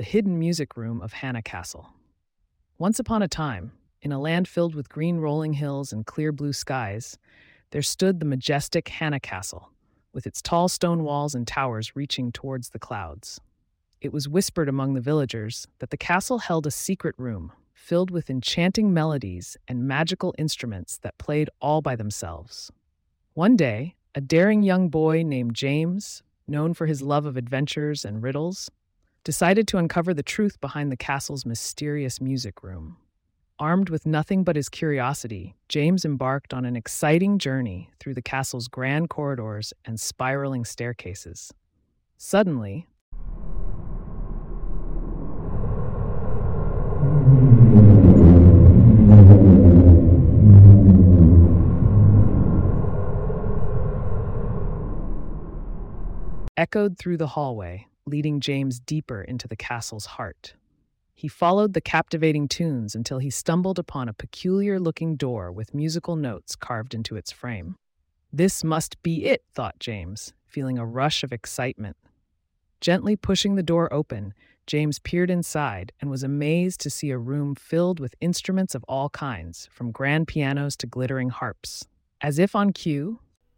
the hidden music room of Hannah Castle. Once upon a time, in a land filled with green rolling hills and clear blue skies, there stood the majestic Hannah Castle, with its tall stone walls and towers reaching towards the clouds. It was whispered among the villagers that the castle held a secret room filled with enchanting melodies and magical instruments that played all by themselves. One day, a daring young boy named James, known for his love of adventures and riddles, decided to uncover the truth behind the castle's mysterious music room. Armed with nothing but his curiosity, James embarked on an exciting journey through the castle's grand corridors and spiraling staircases. Suddenly, echoed through the hallway, leading James deeper into the castle's heart. He followed the captivating tunes until he stumbled upon a peculiar-looking door with musical notes carved into its frame. This must be it, thought James, feeling a rush of excitement. Gently pushing the door open, James peered inside and was amazed to see a room filled with instruments of all kinds, from grand pianos to glittering harps. As if on cue,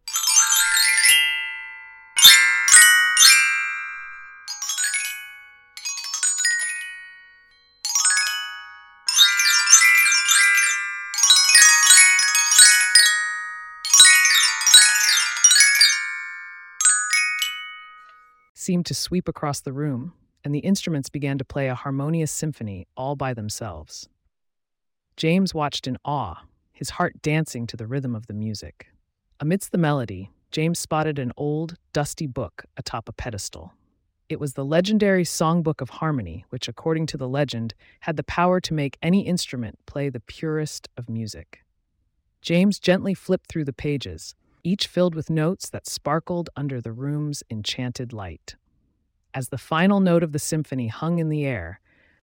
seemed to sweep across the room, and the instruments began to play a harmonious symphony all by themselves. James watched in awe, his heart dancing to the rhythm of the music. Amidst the melody, James spotted an old, dusty book atop a pedestal. It was the legendary Songbook of Harmony, which, according to the legend, had the power to make any instrument play the purest of music. James gently flipped through the pages, each filled with notes that sparkled under the room's enchanted light. As the final note of the symphony hung in the air,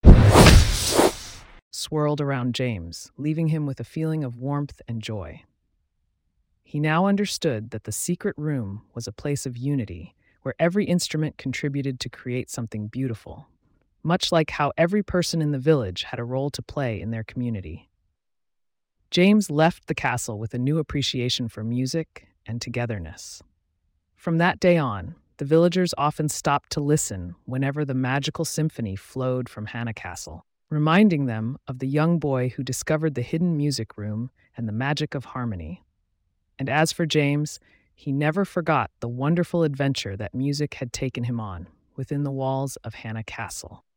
swirled around James, leaving him with a feeling of warmth and joy. He now understood that the secret room was a place of unity, where every instrument contributed to create something beautiful, much like how every person in the village had a role to play in their community. James left the castle with a new appreciation for music and togetherness. From that day on, the villagers often stopped to listen whenever the magical symphony flowed from Hannah Castle, reminding them of the young boy who discovered the hidden music room and the magic of harmony. And as for James, he never forgot the wonderful adventure that music had taken him on within the walls of Hannah Castle.